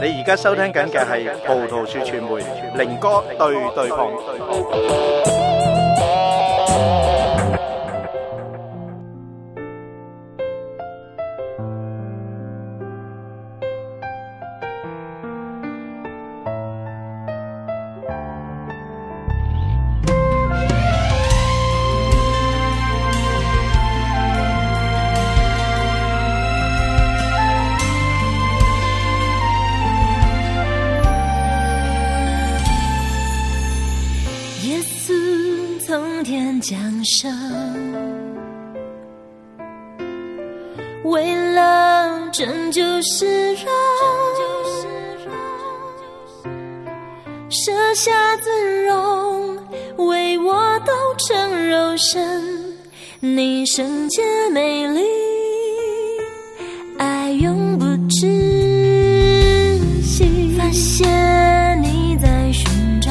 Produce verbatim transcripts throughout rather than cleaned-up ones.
你而家收聽緊嘅係葡萄樹傳媒靈歌對對碰。 降生，为了拯救世人，舍下尊荣，为我道成肉身。你圣洁美丽，爱永不止息。发现你在寻找，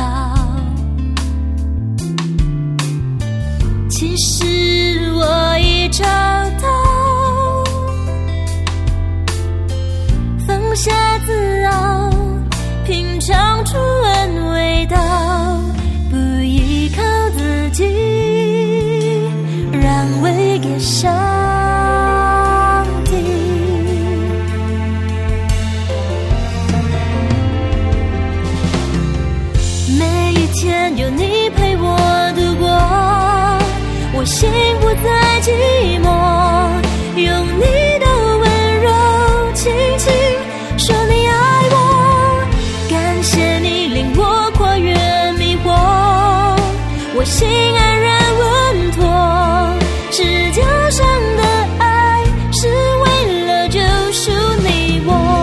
其实我已找到，放下自傲，品尝出恩味道，不依靠自己，让位给上帝。每一天有你陪我度过，我心不再寂寞，用你的温柔轻轻说你爱我，感谢你领我跨越迷惑，我心安然稳妥，世界上的爱是为了救赎你我。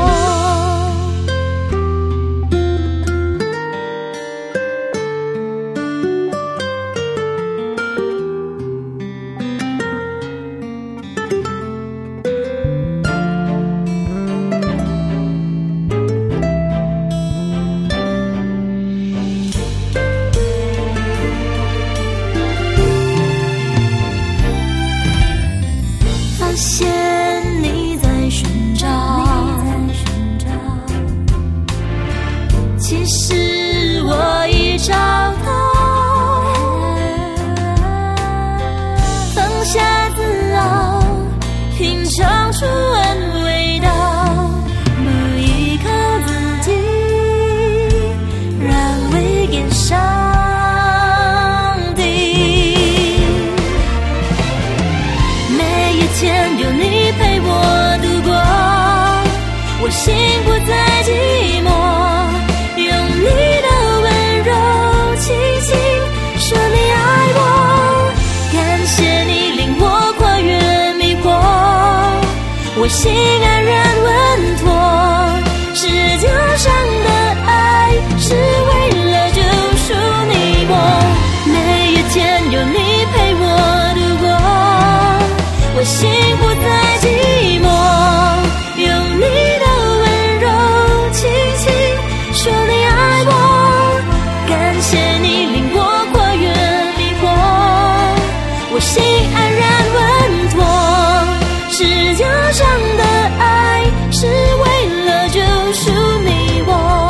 发现你在寻找，其实我已找到，放下自傲，品尝出恩味道，不依靠自己，让位给上帝。每一天有你陪我度过，我心不再寂寞，用你的温柔轻轻说你爱我，感谢你领我跨越迷惑，我心安然稳妥，世界上的爱是为了救赎你我。每一天有你陪我度过，我心不再寂寞，用你的温柔轻轻说你爱我，感谢你领我跨越迷惑，我心安然稳妥，世界上的爱是为了救赎你我。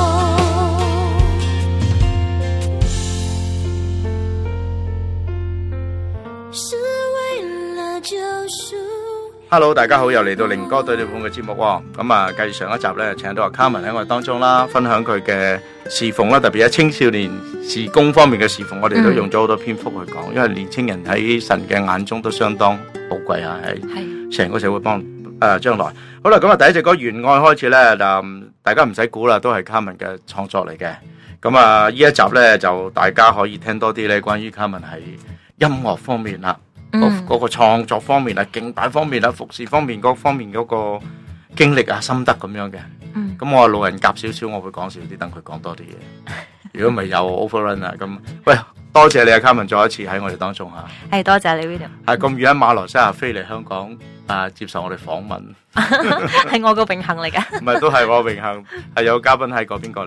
是为了救赎。 Hello， 大家好，又嚟到靈歌對對碰嘅節目喎。咁啊，繼上一集咧，請到阿卡文喺我哋當中啦，分享佢嘅侍奉啦，特別喺青少年事工方面嘅侍奉，我哋都用咗好多篇幅去講，因為年青人喺神嘅眼中都相當寶貴啊，喺成個社會幫誒將來。好啦，咁啊，第一隻歌《原愛》開始咧，就大家唔使估啦，都係卡文嘅創作嚟嘅。咁啊，呢一集咧就大家可以聽多啲咧，關於卡文喺音樂方面啦。嗰、嗯那個創作方面啊，敬拜方面啊，服侍方面嗰方面嗰個經歷啊、心得咁樣嘅。咁、嗯、我老人夾少少，我會講少啲，等佢講多啲嘢。如果唔係有 overrun 啊，咁喂，多謝你啊，卡文再一次喺我哋當中嚇。 係多謝你 William。係咁遠喺馬來西亞飛嚟香港啊，接受我哋訪問， 係我個榮幸嚟㗎。 唔係都係我榮幸，係有嘉賓喺嗰邊過嚟。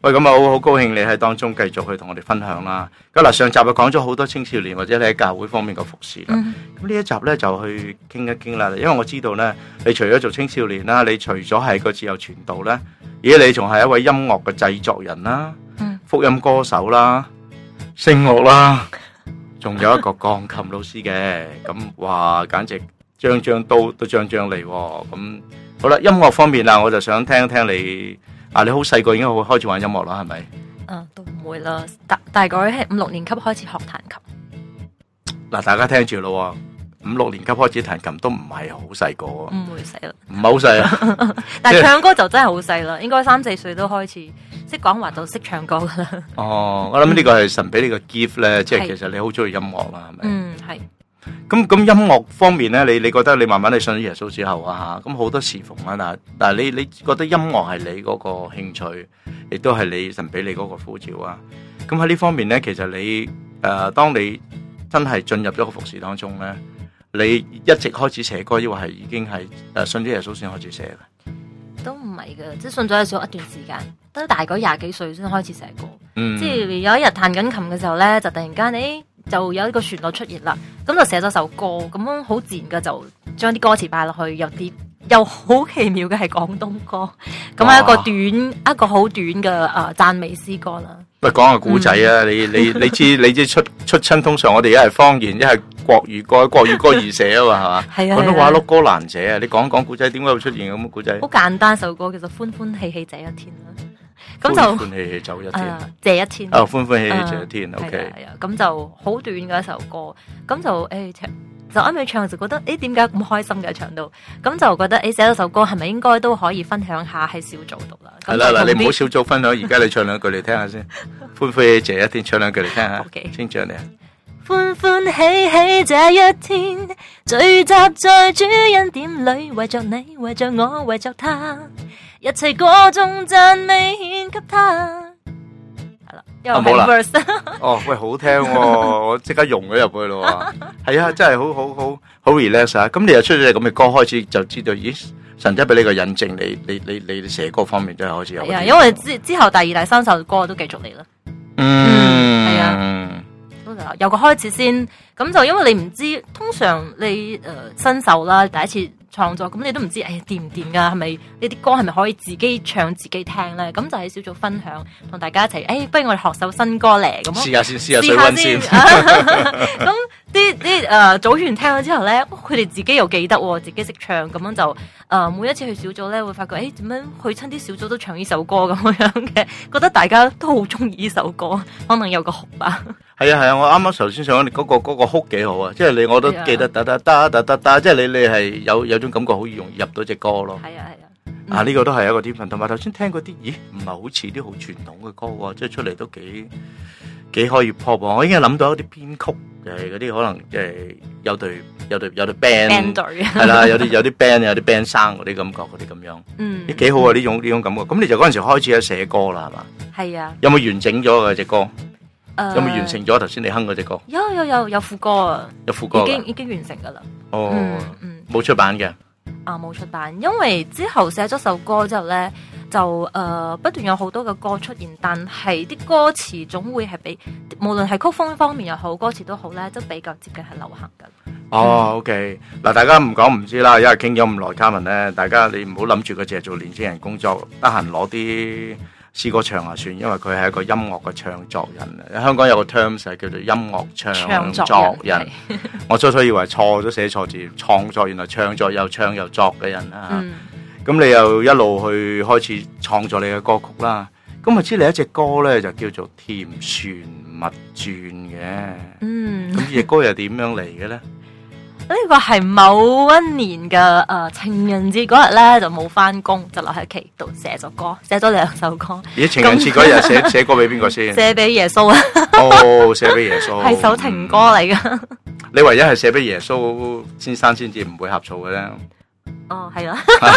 喂，咁啊好好高興你喺當中繼續去同我哋分享啦。咁嗱，上集就講咗好多青少年或者你喺教會方面嘅服侍啦。咁呢、嗯、一集咧就去傾一傾啦。因為我知道咧，你除咗做青少年啦，你除咗係個自由傳道咧，而家你仲係一位音樂嘅製作人啦、嗯、福音歌手啦、聲樂啦，仲有一個鋼琴老師嘅。咁哇，簡直張張刀都張張嚟。咁好啦，音樂方面啊，我就想聽聽你。啊！你好細個已經好開始玩音樂啦，係咪？ 嗯，都唔會啦，大大概係五六年級開始學彈琴。 嗱，大家聽住咯，五六年級開始彈琴都唔係好細個啊， 唔會細啦， 唔係好細啊。 但係唱歌就真係好細啦，應該三四歲都開始識講話就識唱歌噶啦。 哦，我諗呢個係神俾你個 gift 咧，即係其實你好中意音樂啦，係咪？ 嗯，係。 咁咁音樂方面咧，你你覺得你慢慢你信咗耶穌之後啊吓，咁好多侍奉啊，但但係你你覺得音樂係你嗰個興趣，亦都係你神俾你嗰個呼召啊。咁喺呢方面咧，其實你誒、呃，當你真係進入咗個服侍當中咧，你一直開始寫歌，抑或係已經係誒信咗耶穌先開始寫嘅？ 都唔係嘅，即係信咗耶穌一段時間，都大概廿幾歲先開始寫歌。 嗯， 即係有一日彈緊琴嘅時候咧，就突然間誒。就有一個旋律出現啦，咁就寫咗首歌，咁樣好自然嘅就將啲歌詞擺落去，有啲又好奇妙嘅係廣東歌，咁係一個短一個好短嘅誒讚美詩歌啦。 喂，講下古仔啊！你你你知你知出出親，通常我哋一係方言，一係國語歌，國語歌易寫啊嘛，係嘛？ 係啊。 廣東話碌歌難寫啊！你講講古仔，點解會出現咁嘅古仔？ 好簡單首歌，其實歡歡喜喜這一天啦。咁就歡歡喜喜走一天， 這一天。 哦，歡歡喜喜這一天 ，OK。 係啊，咁就好短嘅一首歌，咁就誒就啱啱唱就覺得誒點解咁開心嘅唱到，咁就覺得誒寫咗首歌係咪應該都可以分享下喺小組度啦？ 係啦，嗱你唔好小組分享，而家你唱兩句嚟聽下先。歡歡喜喜這一天，唱兩句嚟聽下。清唱你啊！ 歡歡喜喜這一天，聚集在主恩典裏，為着你，為着我，為着他。一切歌頌讚美獻給他，係啦，又係 verse。 哦，喂，好聽喎，我即刻融咗入去咯。係啊，真係好好好好 relax 啊！咁你又出咗隻咁嘅歌，開始就知道，咦，神真俾你個引證，你你你你寫歌方面真係開始有。 係啊，因為之之後第二、第三首歌都繼續嚟啦。 嗯， 係啊，都就有個開始先。咁就因為你唔知，通常你誒、呃、新手啦，第一次創作，咁你都唔知，誒掂唔掂噶？係咪呢啲歌係咪可以自己唱自己聽咧？咁就喺小組分享，同大家一齊，誒、哎，不如我哋學首新歌嚟，咁試下先，試下水溫先。 咁啲啲誒組員聽咗之後咧，佢哋自己又記得，自己識唱，咁樣就誒、呃、每一次去小組咧，會發覺，誒、哎、點樣去親啲小組都唱呢首歌咁樣嘅，覺得大家都好中意呢首歌，可能有個哭吧。 係啊係啊，我啱啱頭先想你嗰個嗰個哭幾好啊，即係你我都記得噠噠噠噠噠噠，即係你你係有有種感覺好容易入到隻歌咯。 係啊係啊， 啊呢個都係一個天分，同埋頭先聽嗰啲，咦唔係好似啲好傳統嘅歌喎，即係出嚟都幾幾可以 pop 喎。我已經諗到一啲編曲誒嗰啲可能誒有隊有隊有隊 band 隊係啦，有啲有啲 band 有啲 band 生嗰啲感覺嗰啲咁樣， 嗯， 幾好啊呢種呢種感覺。咁你就嗰陣時開始喺寫歌啦係嘛？ 係啊。 有冇完整咗嘅隻歌？ Uh, 有冇完成咗頭先你哼嗰隻歌？ 有有有有副歌啊， 有副歌， 已經已經完成噶啦。 哦， 嗯嗯， 冇出版嘅。 啊，冇出版，因為之後寫咗首歌之後咧，就誒、呃、不斷有好多嘅歌出現，但係啲歌詞總會係比無論係曲風方面又好，歌詞都好咧，都比較接近係流行嘅。 哦 ，OK，嗱，大家唔講唔知啦，因為傾咗咁耐，卡文咧，大家你唔好諗住佢淨係做年青人工作，得閒攞啲詩歌唱下算，因為佢係一個音樂嘅唱作人。香港有個 terms 係叫做音樂唱作人，人我初初以為錯咗寫錯字，創作原來唱作又唱又作嘅人啊。咁、嗯、你又一路去開始創作你嘅歌曲啦。咁我知你一隻歌咧就叫做《甜旋蜜轉》嘅。嗯，咁呢隻歌又點樣嚟嘅咧？ 呢個係某一年嘅誒、呃、情人節嗰日咧，就冇翻工，就留喺屋企度寫咗歌，寫咗兩首歌。 咦，情人節嗰日寫寫歌俾邊個先？ 寫俾耶穌啊！ 哦，寫俾耶穌， 係首情歌嚟噶。 你唯一係寫俾耶穌先生先至唔會呷醋嘅啫。 哦，係啦。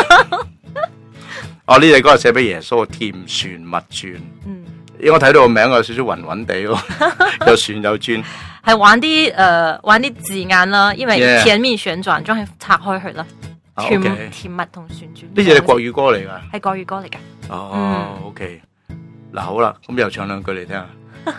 哦，呢隻歌係寫俾耶穌嘅《甜旋蜜轉》。嗯，我睇到個名有少少暈暈地喎，又旋又轉。 係玩啲誒、呃、玩啲字眼啦，因為甜蜜旋轉將佢拆開去啦，甜、oh, okay. 甜蜜同旋轉。 呢隻係國語歌嚟噶， 係國語歌嚟噶。 哦、oh, ，OK。 嗱好啦，咁又唱兩句嚟聽下。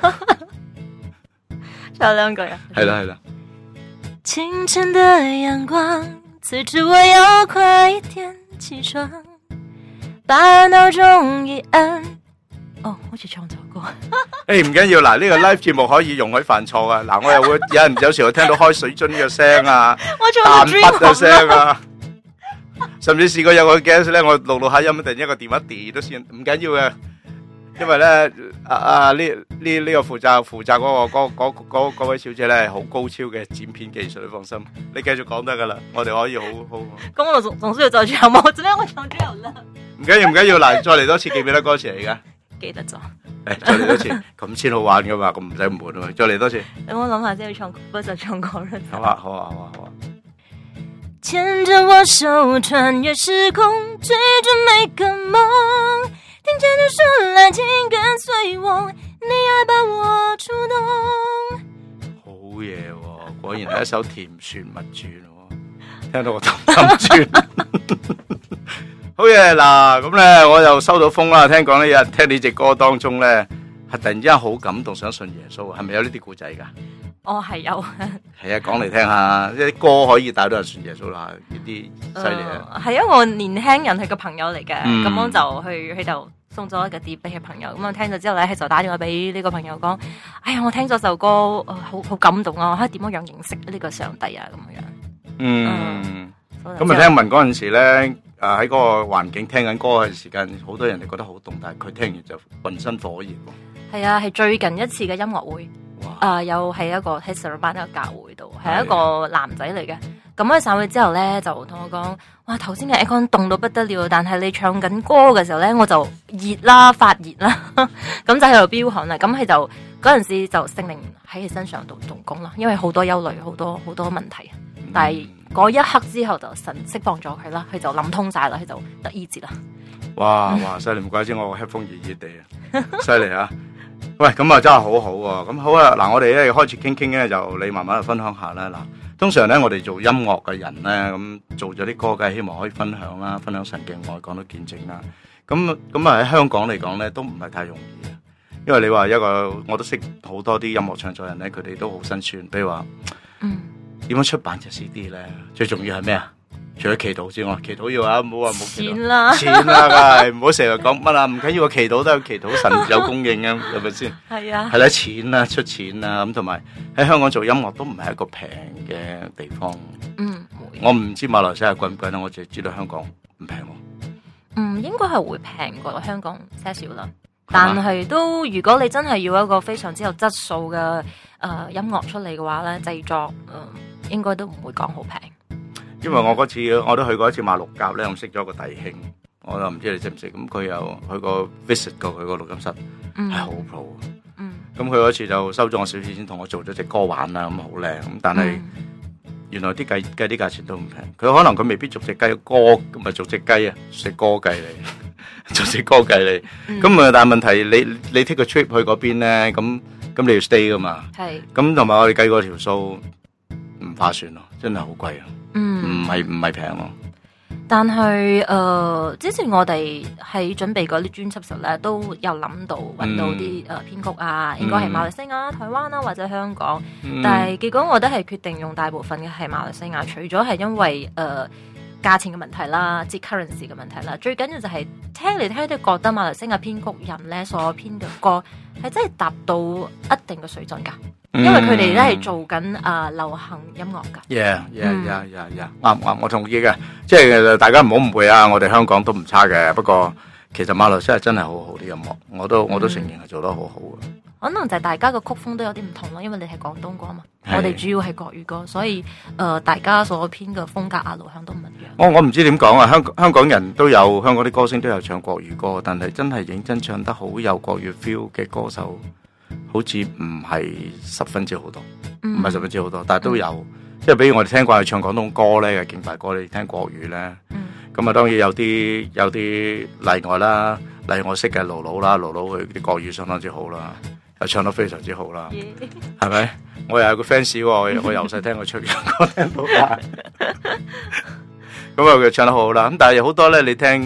唱兩句啊。 係啦係啦。 清晨的陽光，此時我要快一點起床，把鬧鐘一按。 哦，好似唱錯歌。 誒唔緊要，嗱呢個 live 節目可以容許犯錯啊！嗱我又會有人有時會聽到開水樽嘅聲啊，彈筆嘅聲啊，甚至試過有個 guest 咧，我錄錄下音，突然一個電話跌都算，唔緊要嘅，因為咧啊啊呢呢呢個負責負責嗰個嗰嗰嗰嗰位小姐咧好高超嘅剪片技術，你放心，你繼續講得噶啦，我哋可以好好。 咁我總總需要再唱冇？做咩我唱咗又啦？ 唔緊要唔緊要，嗱再嚟多次，記唔記得歌詞嚟噶？ 記得咗。 誒，再嚟多次，咁先好玩噶嘛，咁唔使咁悶啊嘛，再嚟多次。 等我諗下先，要唱不就唱歌啦。 好啊好啊好啊好啊。 牽着我手穿越時空，追逐每個夢，聽見你說來請跟隨我，你愛把我觸動。 好嘢喎，果然係一首甜旋蜜轉喎，聽到我氹氹轉。好嘢嗱，咁咧我又收到風啦，聽講呢日聽呢隻歌當中咧，係突然之間好感動，想信耶穌，係咪有呢啲故仔噶？ 哦，係有。 係啊，講嚟聽下，呢啲歌可以帶到人信耶穌啦，呢啲犀利啊！ 係一個年輕人，係個朋友嚟嘅，咁、 嗯、 樣就去佢就送咗一個碟俾佢朋友，咁啊聽咗之後咧，佢就打電話俾呢個朋友講：哎呀，我聽咗首歌，呃、好好感動啊！我點樣樣認識呢個上帝啊？咁樣。 嗯，咁啊、 嗯、 聽聞嗰陣時咧，誒喺嗰個環境聽緊歌嘅時間，好多人哋覺得好凍，但係佢聽完就渾身火熱喎。 係啊，係最近一次嘅音樂會。啊、呃，又係一個喺 Seremban 一個教會度，係一個男仔嚟嘅。咁喺散會之後咧，就同我講：哇，頭先嘅 aircon 凍到不得了，但係你唱緊歌嘅時候咧，我就熱啦，發熱啦，咁就喺度飆汗啦。咁佢就嗰陣時就聖靈喺佢身上度動工啦，因為好多憂慮，好多好多問題。但係嗰一刻之後就神釋放咗佢啦，佢就諗通晒啦，佢就得醫治啦。 哇哇，犀利！唔怪之我 headphone 熱熱地啊，犀利啊！喂，咁啊真係好好喎！咁好啊，嗱，我哋咧開始傾傾咧，就你慢慢去分享下啦。嗱，通常咧我哋做音樂嘅人咧，咁做咗啲歌嘅，希望可以分享啦，分享神嘅愛，講到見證啦。咁咁啊喺香港嚟講咧，都唔係太容易啊。因為你話一個，我都識好多啲音樂創作人咧，佢哋都好辛酸。比如話，嗯，點樣出版隻 C D 咧？最重要係咩啊？除咗祈禱之外，祈禱要啊，唔好話冇祈禱。錢啦，錢啦，梗係唔好成日講乜啦，唔緊要，祈禱都有祈禱，神有供應啊，係咪先？係啊，係啦，錢啦，出錢啦，咁同埋喺香港做音樂都唔係一個平嘅地方。嗯，我唔知馬來西亞貴唔貴啦，我淨係知道香港唔平喎。 嗯，應該係會平過香港些少啦，但係都如果你真係要一個非常之有質素嘅誒、呃、音樂出嚟嘅話咧，製作誒、呃、應該都唔會講好平。 因為我嗰次我都去過一次馬六甲咧，我識咗個弟兄，我就唔知你識唔識，咁佢有去過 visit 過佢個錄音室，係好 pro。嗯，咁佢嗰次就收咗我少少錢，同我做咗隻歌玩啦，咁好靚。咁但係、嗯、原來啲計計啲價錢都唔平，佢可能佢未必逐隻雞歌咁咪逐隻雞啊，食歌計嚟，逐隻歌計嚟。咁啊、嗯，但係問題你你 take 個 trip 去嗰邊咧，咁咁你要 stay 噶嘛？係。咁同埋我哋計過條數唔划算咯，真係好貴啊！嗯，唔係唔係平咯， 但係誒、呃，之前我哋喺準備嗰啲專輯時咧，都有諗到揾到啲誒編曲啊，嗯、應該係馬來西亞、台灣啦、啊、或者香港，嗯、但係結果我都係決定用大部分嘅係馬來西亞，除咗係因為誒、呃、價錢嘅問題啦，即係 currency 嘅問題啦，最緊要就係聽嚟聽都覺得馬來西亞編曲人咧所編嘅歌係真係達到一定嘅水準㗎。因為佢哋咧係做緊啊流行音樂噶 ，yeah yeah yeah yeah yeah，啱啱我同意嘅，即係大家唔好誤會啊，我哋香港都唔差嘅，不過其實馬來西亞真係好好啲音樂，我都我都承認係做得好好嘅。 可能就係大家嘅曲風都有啲唔同咯，因為你係廣東歌嘛，我哋主要係國語歌，所以誒、呃、大家所編嘅風格啊路向都唔一樣。我我唔知點講啊，香香港人都有香港啲歌星都有唱國語歌，但係真係認真唱得好有國語 feel 嘅歌手。好似唔係十分之好多，唔係、嗯、十分之好多，但係都有，嗯、即係比如我哋聽慣佢唱廣東歌咧，勁快歌，你聽國語咧，咁啊、嗯、當然有啲有啲例外啦，例如我識嘅盧盧啦，盧盧佢啲國語相當之好啦，又唱得非常之好啦，係咪 Yeah.？我又有個 fans， 我我由細聽佢唱歌聽到大，咁啊佢唱得好好啦，咁但係好多咧，你聽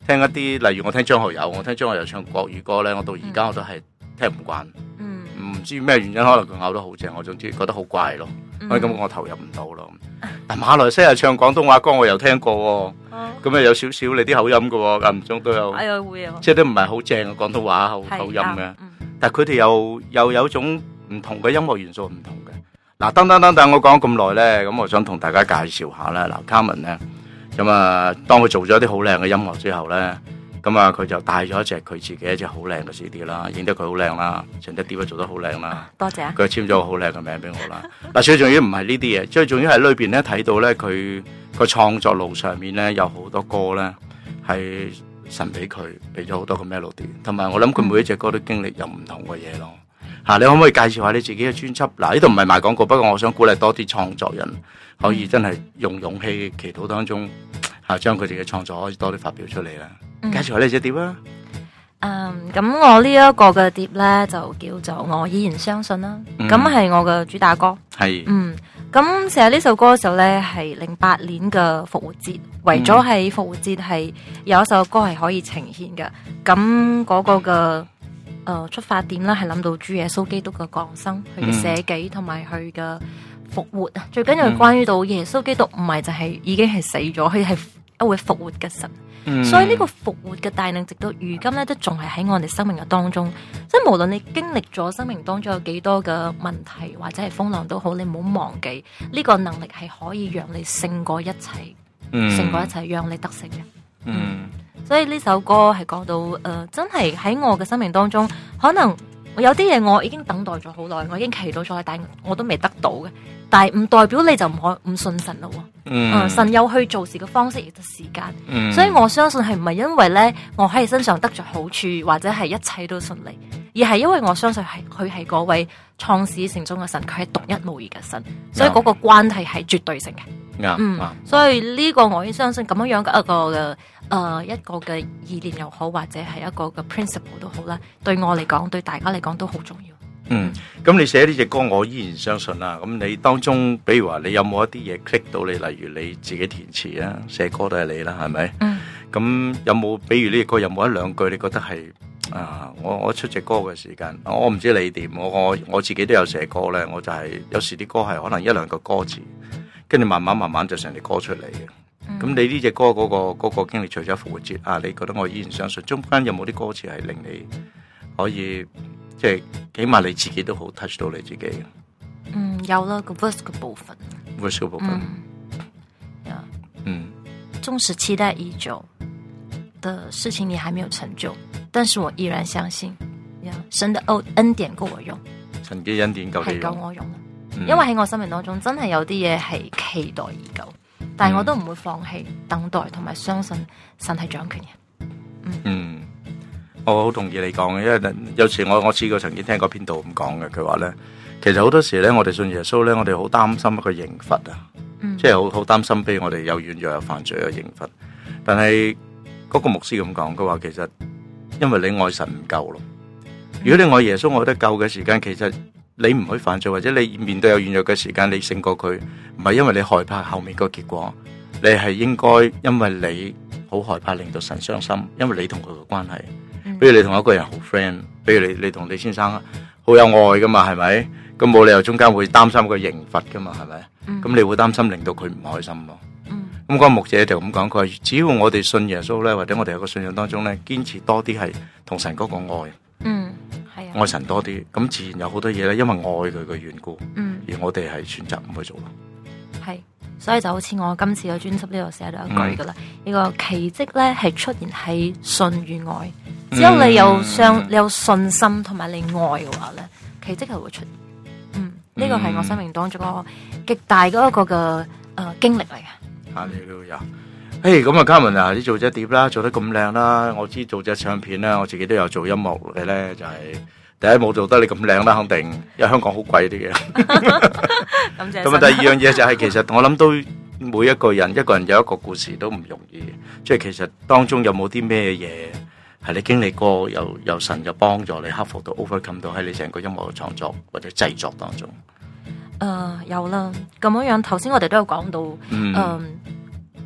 聽一啲，例如我聽張學友，我聽張學友唱國語歌咧，我到而家我都係聽唔慣。 嗯， 唔知咩原因，可能佢咬得好正，我總之覺得好怪咯。所以咁我投入唔到咯。但馬來西亞唱廣東話歌我又聽過喎，咁啊有少少你啲口音嘅喎，間唔中都有， 哎呀會啊， 即係都唔係好正嘅廣東話口口音嘅。但係佢哋又又有種唔同嘅音樂元素唔同嘅。嗱，等等等等，我講咁耐咧，咁我想同大家介紹下啦。嗱，Carmen咧，咁啊，當佢做咗啲好靚嘅音樂之後咧。咁啊，佢就帶咗一隻佢自己一隻好靚嘅 C D 啦，影得佢好靚啦，成隻碟都做得好靚啦。 多謝啊！ 佢簽咗個好靚嘅名俾我啦。嗱，最重要唔係呢啲嘢，最重要係裏邊咧睇到咧佢個創作路上面咧有好多歌咧係神俾佢，俾咗好多個 melody， 同埋我諗佢每一隻歌都經歷有唔同嘅嘢咯。嚇、嗯，你可唔可以介紹下你自己嘅專輯？嗱，呢度唔係賣廣告，不過我想鼓勵多啲創作人可以真係用勇氣祈禱當中嚇將佢哋嘅創作可以多啲發表出嚟啦。介紹下呢隻碟啊！ 嗯，咁我呢一個嘅碟咧就叫做我依然相信啦。咁係、嗯、我嘅主打歌。係。嗯，咁寫呢首歌嘅時候咧係零八年嘅復活節，為咗係復活節係有一首歌係可以呈現嘅。咁嗰個嘅誒、呃、出發點咧係諗到主耶穌基督嘅降生，佢嘅捨己同埋佢嘅復活啊！最緊要係關於到耶穌基督唔係就係已經係死咗，佢係一位復活嘅神。嗯、所以呢個復活嘅大能，直到如今咧，都仲係喺我哋生命嘅當中。即係無論你經歷咗生命當中有幾多嘅問題或者係風浪都好，你唔好忘記呢、這個能力係可以讓你勝過一切，嗯、勝過一切，讓你得勝嘅。嗯，嗯所以呢首歌係講到誒、呃，真係喺我嘅生命當中，可能有啲嘢我已經等待咗好耐，我已經祈禱咗，但係我都未得到嘅。但係唔代表你就唔可唔信神咯。嗯、呃，神有去做事嘅方式亦都時間，嗯、所以我相信係唔係因為咧我喺身上得着好處或者係一切都順利，而係因為我相信係佢係嗰位創始成終嘅神，佢係獨一無二嘅神，所以嗰個關係係絕對性嘅。嗯，嗯嗯所以呢個我亦相信咁樣樣嘅一個嘅誒、呃、一個嘅意念又好，或者係一個嘅 principle 都好啦，對我嚟講，對大家嚟講都好重要。 嗯，咁你寫呢隻歌，我依然相信啦。咁你當中，比如話你有冇一啲嘢 click 到你，例如你自己填詞啊，寫歌都係你啦，係咪？嗯。咁有冇，比如呢隻歌有冇一兩句你覺得係啊？我我出隻歌嘅時間，我唔知你點，我我我自己都有寫歌咧，我就係、是、有時啲歌係可能一兩個歌詞，跟住慢慢慢慢就成隻歌出嚟嘅。咁、嗯、你呢隻歌嗰、那個嗰、那個經歷，除咗復活節啊，你覺得我依然相信，中間有冇啲歌詞係令你可以？即係起碼你自己都好 touch 到你自己嘅。 嗯，有啦，個 verse 嘅部分。 verse 嘅部分。 嗯。嗯。縱使期待已久的事情你還沒有成就，但是我依然相信，神的恩恩典夠我用。 神嘅恩典夠你用。係夠我用。 嗯、因為喺我生命當中真係有啲嘢係期待已久，但係我都唔會放棄等待同埋相信神係掌權嘅。嗯。嗯我好同意你講嘅，因為有時我我試過曾經聽過編導咁講嘅，佢話咧，其實好多時咧，我哋信耶穌咧，我哋好擔心一個刑罰啊，嗯、即係好好擔心，俾我哋有軟弱有犯罪嘅刑罰。但係嗰個牧師咁講，佢話其實因為你愛神唔夠咯。如果你愛耶穌愛得夠嘅時間，其實你唔去犯罪，或者你面對有軟弱嘅時間，你勝過佢，唔係因為你害怕後面個結果，你係應該因為你好害怕令到神傷心，因為你同佢嘅關係。比如你同一個人好 friend， 比如你你同李先生好有愛噶嘛，係咪？咁冇理由中間會擔心個刑罰噶嘛，係咪？咁、嗯、你會擔心令到佢唔開心咯。咁、嗯、個牧者就咁講，佢話只要我哋信耶穌咧，或者我哋有個信仰當中咧，堅持多啲係同神嗰個愛，嗯，係啊，愛神多啲，咁自然有好多嘢咧，因為愛佢嘅緣故，嗯，而我哋係選擇唔去做咯。係。所以就好似我今次嘅專輯呢度寫到一句噶啦，呢、嗯、個奇蹟咧係出現喺信與愛，只有你有相、嗯、你有信心同埋你愛嘅話咧，奇蹟係會出現。嗯，呢個係我生命當中個極大嗰一個嘅誒、呃、經歷嚟嘅。哈利路亞。誒，咁啊，Carmen啊，你做隻碟啦，做得咁靚啦，我知做隻唱片啦，我自己都有做音樂嘅咧，就係、是。第一冇做得你咁靚啦，肯定，因為香港好貴啲嘅。咁啊，第二樣嘢就係、是、其實我諗都每一個人一個人有一個故事都唔容易，即係其實當中有冇啲咩嘢係你經歷過，由由神就幫助你克服到 overcome 到喺你成個音樂嘅創作或者製作當中。誒、呃，有啦，咁樣樣頭先我哋都有講到，嗯。呃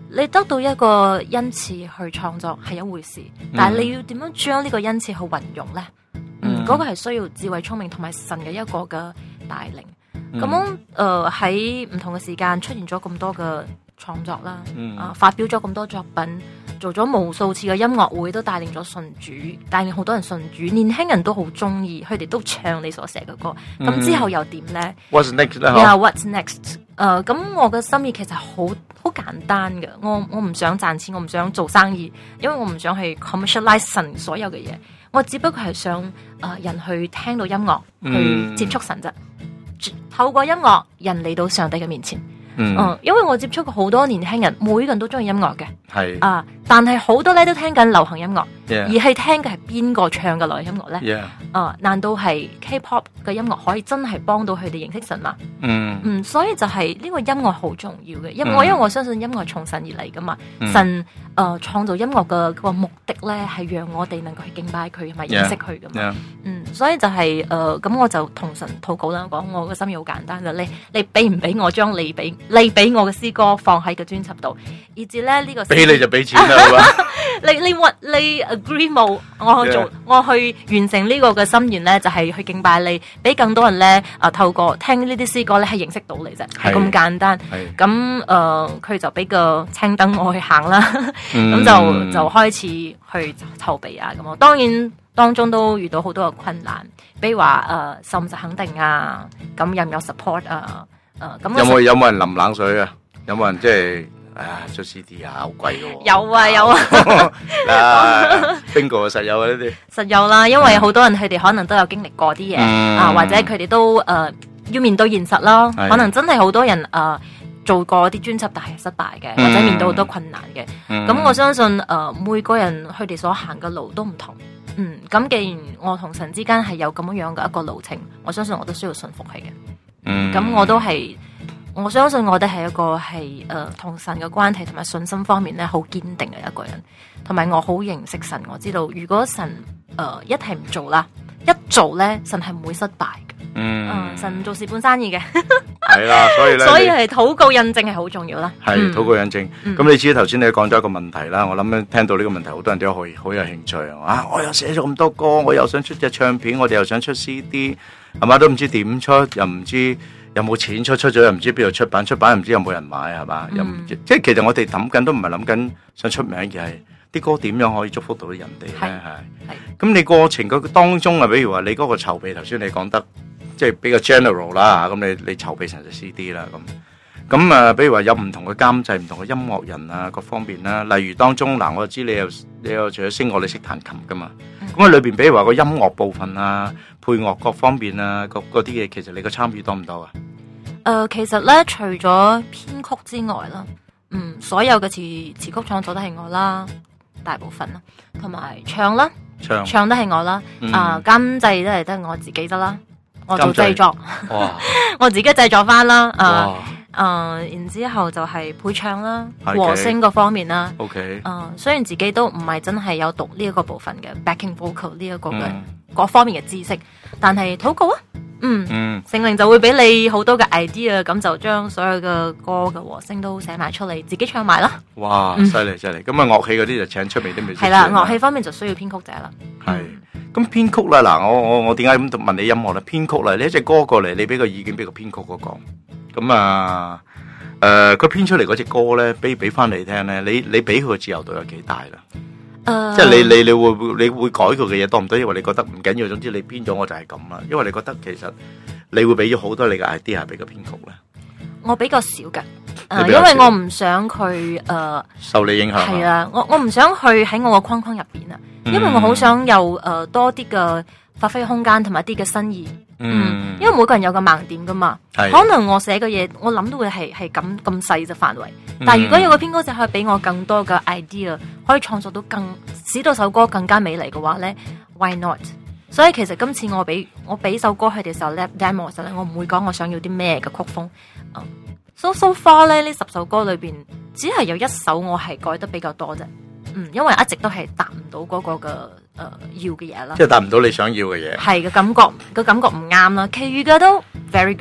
你得到一個恩賜去創作係一回事，但係你要點樣將呢個恩賜去運用咧？嗯，嗰、嗯、個係需要智慧、聰明同埋神嘅一個嘅帶領。咁樣誒喺唔同嘅時間出現咗咁多嘅創作啦，嗯、啊發表咗咁多作品，做咗無數次嘅音樂會，都帶領咗信主，帶領好多人信主，年輕人都好中意，佢哋都唱你所寫嘅歌。咁、嗯、之後又點咧 ？What's next 咧？ Yeah, what's next？ 誒、呃，咁我嘅心意其實好好簡單嘅，我我唔想賺錢，我唔想做生意，因為我唔想去 commercialize 神所有嘅嘢，我只不過係想誒、呃、人去聽到音樂，去接觸神啫。嗯、透過音樂，人嚟到上帝嘅面前。嗯，嗯，因為我接觸過好多年輕人，每個人都中意音樂嘅，係啊，但係好多咧都聽緊流行音樂，yeah. 而係聽嘅係邊個唱嘅流行音樂咧？ Yeah. 啊，難道係 K-pop 嘅音樂可以真係幫到佢哋認識神嘛？嗯嗯，所以就係呢個音樂好重要嘅，因為我、嗯、因為我相信音樂係從神而嚟噶嘛，嗯、神誒創、呃、造音樂嘅個目的咧係讓我哋能夠去敬拜佢，同埋認識佢噶嘛。Yeah. Yeah. 嗯，所以就係誒咁我就同神禱告啦，講我嘅心意好簡單嘅，你你俾唔俾我將你俾你俾我嘅詩歌放喺個專輯度，以至咧呢、這個俾你就俾錢啦，係嘛？你你你 agree 冇？我去做，yeah. 我去完成呢個嘅心願咧，就係、是、去敬拜你，俾更多人咧啊、呃、透過聽呢啲詩歌咧係認識到你啫，係咁簡單。咁誒佢就俾個青燈我去行啦，咁、嗯、就就開始去籌備啊咁。當然當中都遇到好多嘅困難，比如話誒受唔受肯定啊，咁有唔有 support 啊？誒、呃、咁有冇有冇人淋冷水啊？有冇人即係？啊，出 C D 啊，好貴嘅喎！有啊有啊，嗱，Bingo實有啊呢啲，實有啦，因為好多人佢哋可能都有經歷過啲嘢、嗯、啊，或者佢哋都誒、呃、要面對現實咯，可能真係好多人誒、呃、做過啲專輯但係失敗嘅、嗯，或者面對好多困難嘅。咁、嗯、我相信誒、呃、每個人佢哋所行嘅路都唔同，嗯，咁既然我同神之間係有咁樣樣嘅一個路程，我相信我都需要信服佢嘅，嗯，咁我都係。我相信我哋係一個係誒同神嘅關係同埋信心方面咧好堅定嘅一個人，同埋我好認識神，我知道如果神誒、呃、一係唔做啦，一做咧神係唔會失敗嘅。嗯，呃、神做事本生意嘅係啦，所以咧，所以係禱告印證係好重要啦。係禱、嗯、告印證。咁、嗯、你知頭先你講咗一個問題啦，我諗聽到呢個問題，好多人都好好有興趣啊！我又寫咗咁多歌，我又想出隻唱片，我哋又想出 C D， 係嘛都唔知點出，又唔知。有冇錢出，出咗又唔知邊度出版，出版又唔知有冇人買，係嘛、嗯？又唔知即係其實我哋諗緊都唔係諗緊想出名，而係啲歌點樣可以祝福到啲人哋咧？係係。咁你過程嗰當中啊，比如話你嗰個籌備，頭先你講得即係比較 general 啦，咁你你籌備成隻 C D 啦，咁咁啊，比如話有唔同嘅監製、唔同嘅音樂人啊，各方面啦。例如當中嗱，我就知你又你又除咗聲樂，你識彈琴噶嘛？咁啊，裏邊比如話個音樂部分啊。配樂各方面啊，各嗰啲嘢，其實你個參與多唔多啊？誒、呃，其實咧，除咗編曲之外啦，嗯，所有嘅詞詞曲創作都係我啦，大部分啦，同埋唱啦，唱唱都係我啦，嗯、啊，監製都係得我自己得啦，我做製作，哇，我自己製作翻啦，啊。誒、呃，然之後就係配唱啦，和聲嗰方面啦。O K。誒，雖然自己都唔係真係有讀呢一個部分嘅 backing vocal 呢一個嘅各方面嘅知識，嗯、但係禱告啊，嗯，嗯聖靈就會俾你好多嘅 idea，咁就將所有嘅歌嘅和聲都寫埋出嚟，自己唱埋啦。哇，犀利犀利！咁啊，樂器嗰啲就請出面啲 musician。係啦，樂器方面就需要編曲者啦。係。咁編曲啦，嗱，我我我點解咁問你音樂咧？編曲啦，你一隻歌過嚟，你俾個意見俾個編曲嗰個。咁啊，誒、呃，佢編出嚟嗰隻歌咧，俾俾翻你聽咧，你你俾佢嘅自由度有幾大啦？誒、呃，即係你你你會你會改佢嘅嘢多唔多？因為你覺得唔緊要，總之你編咗我就係咁啦。因為你覺得其實你會俾咗好多你嘅 idea 俾個編曲咧。我比較少㗎，誒、呃，因為我唔想佢誒、呃、受你影響。係啊，我我唔想去喺我個框框入邊啊，因為我好想有誒、呃、多啲嘅發揮空間同埋啲嘅新意。嗯，因為每個人有個盲點噶嘛，可能我寫嘅嘢，我諗到會係係咁咁細嘅範圍，但係如果有個編曲就可以俾我更多嘅 idea，可以創作到更使到首歌更加美麗嘅話咧 ，why not？ 所以其實今次我俾我俾首歌佢哋時候咧 demo 時候咧，我唔會講我想要啲咩嘅曲風。嗯、so so far 咧呢十首歌裏邊，只係有一首我係改得比較多啫。嗯，因為一直都係達唔到嗰個嘅誒、呃、要嘅嘢啦，即係達唔到你想要嘅嘢，係嘅感覺個感覺唔啱啦。其餘嘅都 very good。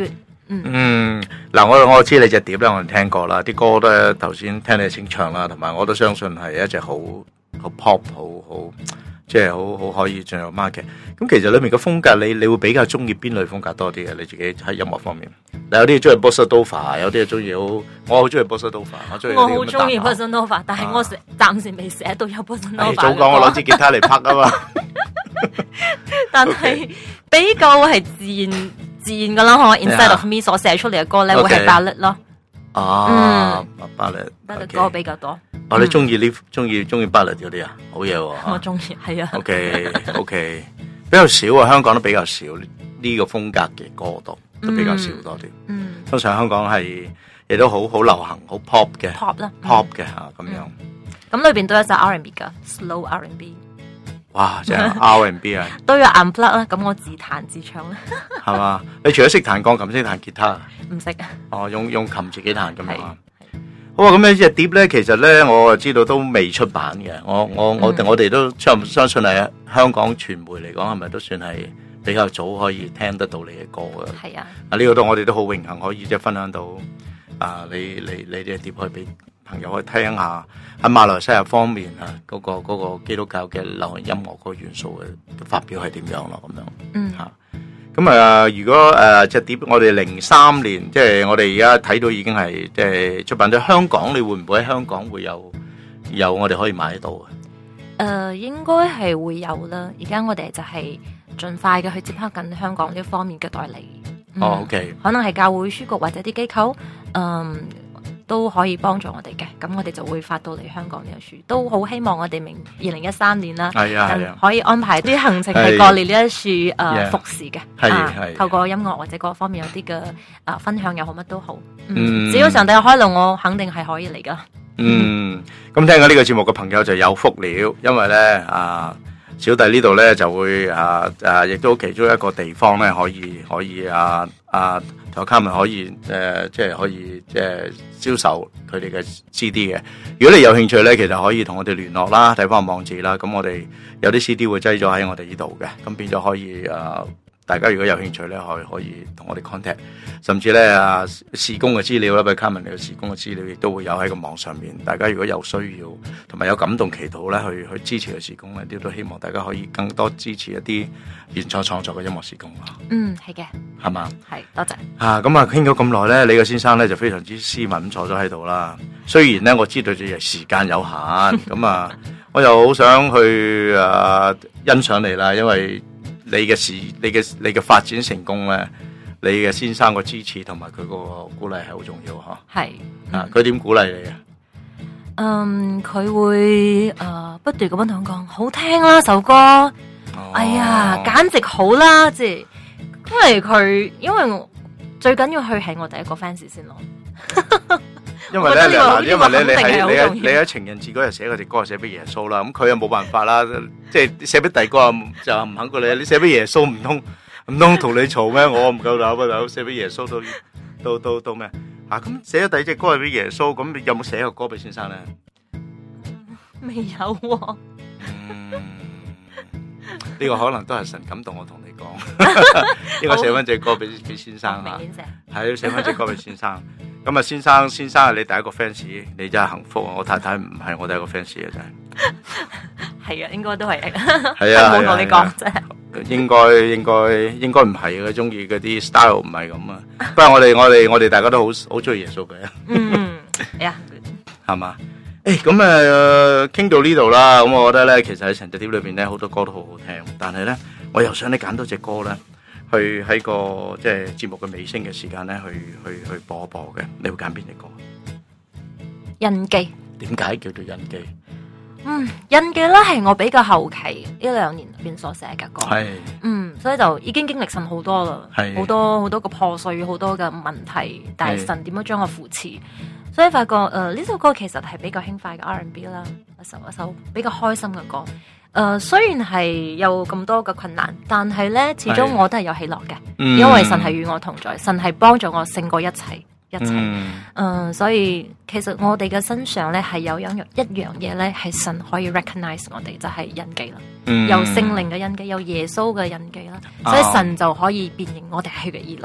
嗯嗯，嗱，我我知你隻碟咧，我哋聽過啦，啲歌咧頭先聽你清唱啦，同埋我都相信係一隻好好 pop 好好。即係好好可以進入 market。咁其實裏面嘅風格，你你會比較中意邊類風格多啲嘅？你自己喺音樂方面，有啲中意 Bossa Nova，有啲中意好，我好中意 Bossa Nova，我中意。 我好中意 Bossa Nova，但係我成暫時未寫到有 Bossa Nova。 早講我攞支吉他嚟拍啊嘛。 但係比較係自然自然噶啦，我 Inside of Me 所寫出嚟嘅歌咧，會係 ballad 咯。 啊 ，ballad ballad 歌比較多。 哦，你中意呢？中意中意 ballad 嗰啲啊？好嘢喎！ 我中意，係啊。 OK OK， 比較少啊，香港都比較少呢個風格嘅歌度，都比較少多啲。嗯，通常香港係亦都好好流行，好 pop 嘅 pop 啦 ，pop 嘅嚇咁樣。 咁裏邊都有隻 R and B 噶 ，slow R and B。 哇！即係 R and B 啊， 都有 unplug 啦，咁我自彈自唱啦。 係嘛？你除咗識彈鋼琴，識彈吉他？ 唔識。 哦，用用琴自己彈咁樣啊。好啊，咁呢隻碟咧，其實咧，我知道都未出版嘅。我我我哋我哋都相相信係香港傳媒嚟講，係咪都算係比較早可以聽得到你嘅歌嘅？ 係啊。 啊，呢個都我哋都好榮幸可以即係分享到啊，你你你隻碟可以俾朋友去聽下喺馬來西亞方面啊，嗰個嗰個基督教嘅流行音樂個元素嘅發表係點樣咯？咁樣嗯嚇。咁啊，如果誒隻碟我哋零三年，即係我哋而家睇到已經係即係出版咗香港，你會唔會喺香港會有有我哋可以買得到啊？ 誒，應該係會有啦。而家我哋就係盡快嘅去接洽緊香港呢方面嘅代理。 哦，OK， 可能係教會書局或者啲機構，嗯。都可以幫助我哋嘅，咁我哋就會發到嚟香港呢個書，都好希望我哋明二零一三年啦， 係啊係啊， 可以安排啲行程係過嚟呢一處誒、呃、服侍嘅， 係啊係透過音樂或者各方面有啲嘅誒分享又好乜都好，嗯，只要上帝有開路，我肯定係可以嚟噶。 嗯，咁聽緊呢個節目嘅朋友就有福了，因為咧啊。小弟呢度咧就會啊啊，亦都其中一個地方咧可以可以啊啊，同卡文可以誒、呃，即係可以即係銷售佢哋嘅 C D 嘅。如果你有興趣咧，其實可以同我哋聯絡啦，睇翻個網址啦。咁我哋有啲 C D 會擠咗喺我哋呢度嘅，咁變咗可以啊。大家如果有興趣咧，可以可以同我哋 contact， 甚至咧啊事工嘅資料啦，譬如卡文你嘅事工嘅資料，亦都會有喺個網上面。大家如果有需要同埋有感動祈禱咧，去去支持嘅事工咧，亦都希望大家可以更多支持一啲原創創作嘅音樂事工啊。 嗯，係嘅， 係嘛？ 係，多謝。 啊，咁啊傾咗咁耐咧，你個先生咧就非常之斯文坐咗喺度啦。雖然咧我知道佢時間有限，咁啊，我又好想去啊欣賞你啦，因為你嘅事，你嘅你嘅發展成功咧，你嘅先生個支持同埋佢個鼓勵係好重要嗬。係、嗯、啊，佢點鼓勵你啊？ 嗯，佢會誒、呃、不斷咁樣同我講，好聽啦首歌，哦、哎呀，簡直好啦，即係因為佢，因為我最緊要佢係我第一個 fans 先咯。 因為咧，嗱，因為咧，你喺你喺你喺情人節嗰日寫嗰隻歌，寫俾耶穌啦。咁佢又冇辦法啦，即係寫俾第二個就唔肯過你。你寫俾耶穌唔通唔通同你嘈咩？我唔夠膽啊！大佬寫俾耶穌都都都都咩啊？咁寫咗第二隻歌係俾耶穌，咁有冇寫個歌俾先生咧？ 未有喎。 嗯，呢個可能都係神感動我同你講，應該寫翻隻歌俾俾先生嚇。係要寫翻隻歌俾先生。咁啊，先生，先生係你第一個 fans，你真係幸福啊！我太太唔係我第一個 fans 啊，真係。係啊，應該都係。係啊，冇同你講啫。應該應該應該唔係嘅，中意嗰啲 style 唔係咁啊。不過我哋我哋我哋大家都好好中意耶穌嘅。嗯，係啊，係嘛？誒，咁誒傾到呢度啦，咁我覺得咧，其實喺成隻碟裏邊咧，好多歌都好好聽，但係咧，我又想你揀多隻歌咧。去喺個即係節目嘅尾聲嘅時間咧，去去去播一播嘅，你會揀邊隻歌？印記。點解叫做印記？嗯，印記咧係我比較後期呢兩年入邊所寫嘅歌。係。嗯，所以就已經經歷神好多啦，好多好多個破碎，好多嘅問題，但係神點樣將我扶持？所以發覺誒呢、呃、首歌其實係比較輕快嘅 R and B 啦，一首一首比較開心嘅歌。誒、呃，雖然係有咁多嘅困難，但係咧始終我都係有喜樂嘅，因為神係與我同在，神係幫助我勝過一切一切。嗯、呃，所以其實我哋嘅身上咧係有一樣一樣嘢咧係神可以 recognize 我哋，就係、是、印記啦，嗯、有聖靈嘅印記，有耶穌嘅印記啦，所以神就可以辨認我哋係佢嘅兒女。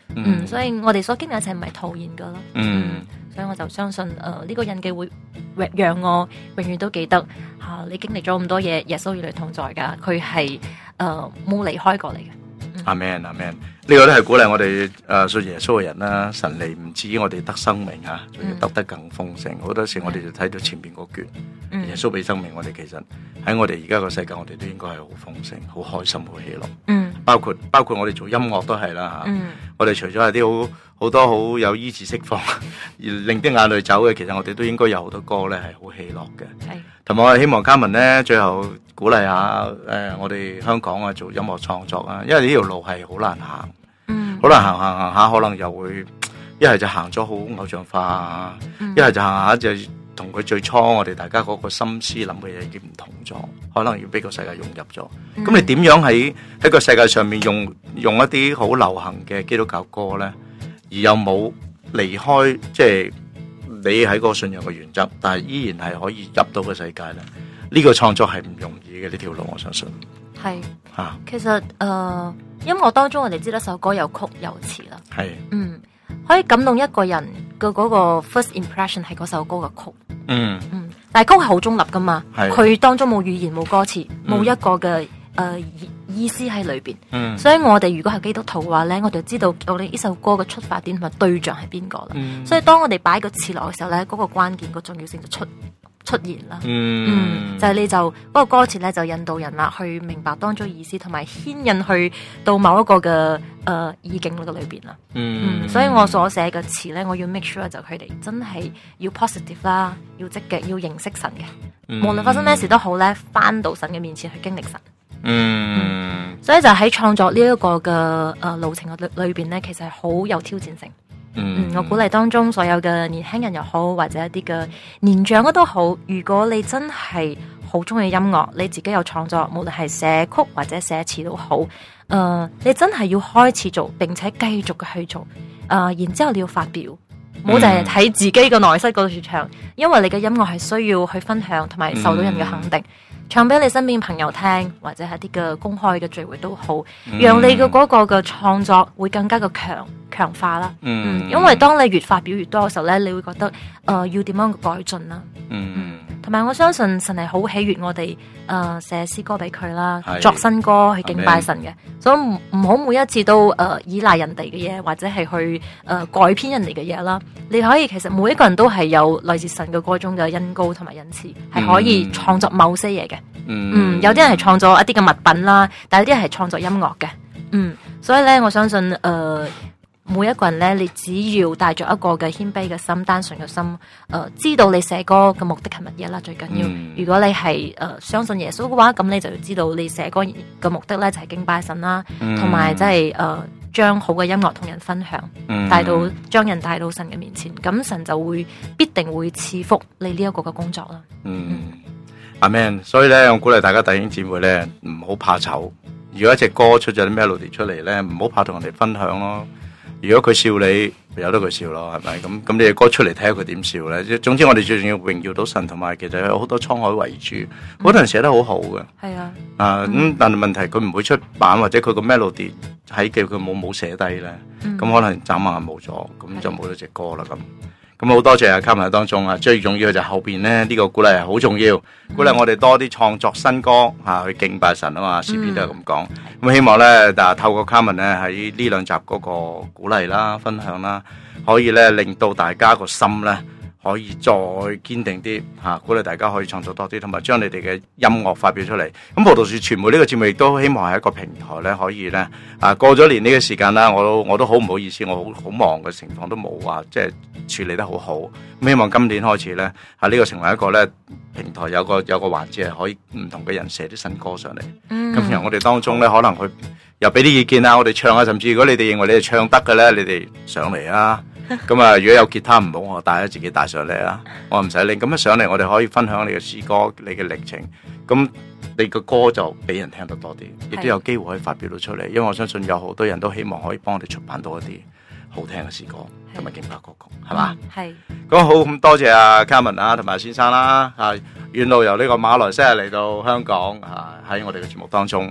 嗯，嗯所以我哋所經歷一切唔係徒然噶咯。 嗯。 嗯所以我就相信，誒、呃、呢、這個印記會讓我永遠都記得嚇、啊，你經歷咗咁多嘢，耶穌與你同在㗎，佢係誒冇離開過你嘅。 阿 Man 阿 Man，呢個都係鼓勵我哋誒信耶穌嘅人啦。神嚟唔止我哋得生命嚇，仲要得得更豐盛。好、嗯、多時我哋就睇到前邊嗰橛，嗯、耶穌俾生命我哋，其實喺我哋而家個世界，我哋都應該係好豐盛、好開心、好喜樂。嗯，包括包括我哋做音樂都係啦嚇。嗯，我哋除咗係啲好好多好有醫治釋放而令啲眼淚走嘅，其實我哋都應該有好多歌咧係好喜樂嘅。係，同埋我哋希望嘉文咧最後鼓勵下誒、呃、我哋香港啊做音樂創作啊，因為呢條路係好難行，嗯，好難行行行下，可能又會一係就行咗好偶像化，一係、嗯、就行下就同佢最初我哋大家嗰個心思諗嘅嘢已經唔同咗，可能要俾個世界融入咗。咁、嗯、你點樣喺喺個世界上面用用一啲好流行嘅基督教歌咧？而又冇離開，即係你喺個信仰嘅原則，但係依然係可以入到個世界咧。呢、這個創作係唔容易嘅呢條路，我相信係吓。啊、其實誒、呃，音樂當中我哋知得首歌有曲有詞啦，係嗯，可以感動一個人嘅嗰個 first impression 係嗰首歌嘅曲，嗯嗯，但係曲係好中立噶嘛，佢是當中冇語言冇歌詞冇、嗯、一個嘅誒。呃意思喺裏邊，嗯、所以我哋如果係基督徒嘅話咧，我就知道我哋呢首歌嘅出發點同埋對象係邊個啦。嗯、所以當我哋擺個詞落嘅時候咧，嗰、那個關鍵、個重要性就出出現啦。嗯，嗯，就係、是、你就嗰、那個歌詞咧就引導人啦，去明白當中意思，同埋牽引去到某一個嘅誒、呃、意境嗰個裏邊啦。嗯，嗯，所以我所寫嘅詞咧，我要 make sure 就佢哋真係要 positive 啦，要積極，要認識神嘅。嗯、無論發生咩事都好咧，翻到神嘅面前去經歷神。嗯，嗯，所以就喺創作呢一個嘅誒、呃、路程嘅裏裏邊咧，其實係好有挑戰性。嗯，嗯，我鼓勵當中所有嘅年輕人又好，或者一啲嘅年長嘅都好，如果你真係好中意音樂，你自己有創作，無論係寫曲或者寫詞都好，誒、呃，你真係要開始做，並且繼續嘅去做，誒、呃，然之後你要發表，唔好就係喺自己嘅內室嗰度唱，因為你嘅音樂係需要去分享，同埋受到人嘅肯定。嗯，唱俾你身邊朋友聽，或者係啲嘅公開嘅聚會都好，嗯、讓你嘅嗰個嘅創作會更加嘅強強化啦。嗯，嗯，因為當你越發表越多嘅時候咧，你會覺得誒、呃、要點樣改進啦。嗯，同埋我相信神係好喜悅我哋誒寫詩歌俾佢啦，是作新歌去敬拜神嘅，嗯、所以唔唔好每一次都誒、呃、依賴人哋嘅嘢，或者係去誒、呃、改編人哋嘅嘢啦。你可以其實每一個人都係有來自神嘅嗰種嘅恩膏同埋恩賜，係可以創作某些嘢嘅。嗯，嗯，有啲人係創作一啲嘅物品啦，但係有啲人係創作音樂嘅。嗯，所以咧，我相信誒、呃，每一個人咧，你只要帶着一個嘅謙卑嘅心、單純嘅心，誒、呃，知道你寫歌嘅目的係乜嘢啦，最緊要。嗯、如果你係誒、呃、相信耶穌嘅話，咁你就要知道你寫歌嘅目的咧就係、是、敬拜神啦，同埋即係誒將好嘅音樂同人分享，帶、嗯、到將人帶到神嘅面前，咁神就會必定會賜福你呢一個嘅工作啦。嗯。嗯阿 Man， 所以咧，我鼓勵大家弟兄姊妹咧，唔好怕醜。如果一隻歌出咗啲 melody 出嚟咧，唔好怕同人哋分享咯。如果佢笑你，由得佢笑咯，係咪？咁咁你嘅歌出嚟睇下佢點笑咧。總之我哋最重要榮耀到神，同埋其實有好多滄海遺珠，好多人寫得好好嘅。係啊，啊咁、嗯，但係問題佢唔會出版，或者佢個 melody 喺嘅佢冇冇寫低咧，咁、嗯、可能眨下冇咗，咁就冇咗隻歌啦咁。咁好多謝啊，卡文喺當中啊，最重要嘅就係後邊咧呢、這個鼓勵係好重要，嗯、鼓勵我哋多啲創作新歌吓、啊、去敬拜神啊嘛，詩篇都係咁講。咁、嗯、希望咧，但係透過卡文咧喺呢兩集嗰個鼓勵啦、分享啦，可以咧令到大家個心咧可以再堅定啲吓、啊，鼓勵大家可以創作多啲，同埋將你哋嘅音樂發表出嚟。咁葡萄樹傳媒呢個節目亦都希望係一個平台咧，可以咧啊過咗年呢個時間啦，我都我都好唔好意思，我好好忙嘅情況都冇話即係處理得好好。咁希望今年開始咧，啊呢、這個成為一個咧平台，有個有個環節係可以唔同嘅人寫啲新歌上嚟。咁、嗯、然後我哋當中咧，可能佢又俾啲意見啊，我哋唱啊，甚至如果你哋認為你哋唱得嘅咧，你哋上嚟啊。咁啊，如果有吉他唔好，我帶咗自己帶上嚟啊，我唔使拎。咁樣上嚟，我哋可以分享你嘅詩歌、你嘅歷程。咁你嘅歌就俾人聽得多啲，亦都有機會可以發表到出嚟。因為我相信有好多人都希望可以幫我哋出版到一啲好聽嘅詩歌同埋敬拜歌曲，係嘛？係。咁好，咁多謝阿卡文啊，同埋先生啦，啊，遠路由呢個馬來西亞嚟到香港啊，喺我哋嘅節目當中。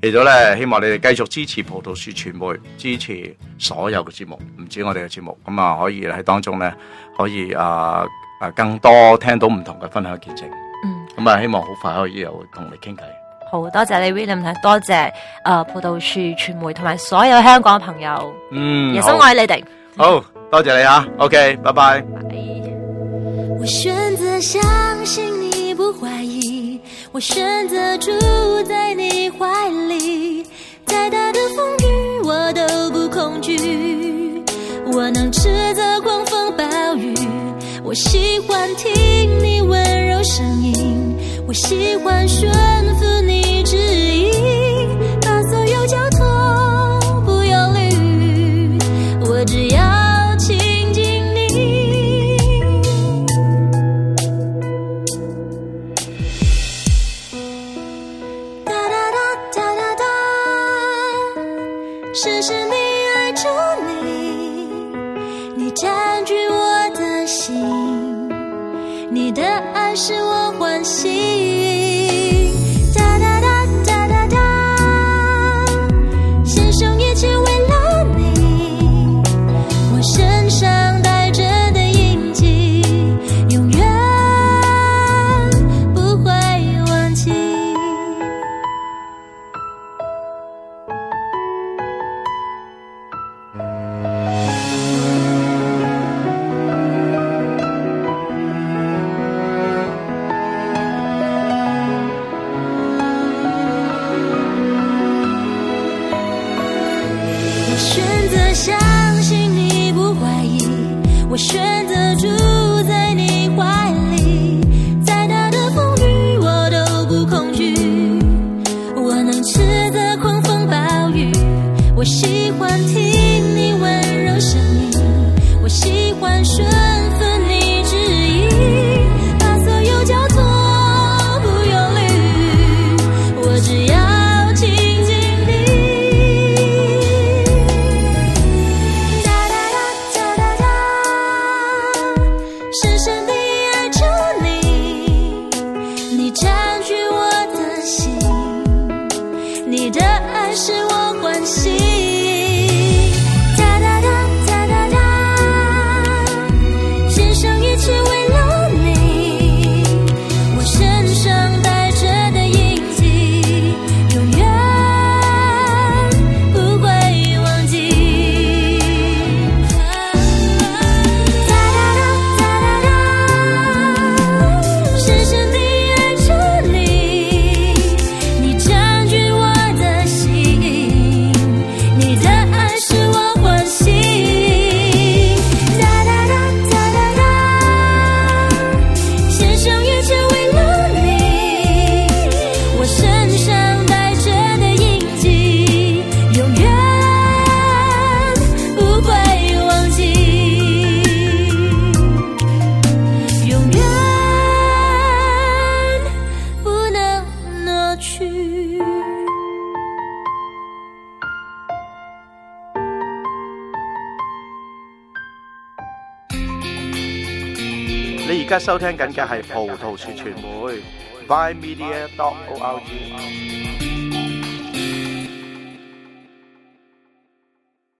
嚟咗咧，希望你哋繼續支持葡萄樹傳媒，支持所有嘅節目，唔止我哋嘅節目，咁啊可以喺當中咧，可以啊啊、呃、更多聽到唔同嘅分享見證。 嗯， 咁啊希望好快可以有同你傾偈。 好多謝你 William， 同多謝誒、呃、葡萄樹傳媒同埋所有香港嘅朋友。 嗯， 耶穌愛你哋。 好多謝你啊 ，OK， 拜拜。 拜。 我選擇相信你不懷疑，我選擇住在你懷裡，再大的風雨我都不恐懼，我能斥責狂風暴雨，我喜歡聽你溫柔聲音，我喜歡順服你旨意，把所有交託不憂慮，我只要深深地愛着你，你佔據我的心，你的愛使我歡喜。噠噠噠噠噠噠，獻上一切為了你，我身上帶着的印記，永遠不會忘記。我選擇相信你不懷疑，我選擇住在你懷裡，再大的風雨我都不恐懼，我能斥責狂風暴雨，我喜歡聽你溫柔聲音，我喜歡順服你旨意，把所有交託不憂慮，我只要使我歡喜，噠噠噠噠噠噠，獻上一切為了你，我身上帶着的印記，永遠不會忘記。噠噠噠噠噠噠，深深地愛着你，你佔據我的心。你的愛使我歡喜，噠噠噠噠噠噠，獻上一切為了你，我身上帶着的印記，永遠不會忘記，永遠不能挪去。 你而家收聽緊嘅係葡萄樹傳媒 Vine Media dot org。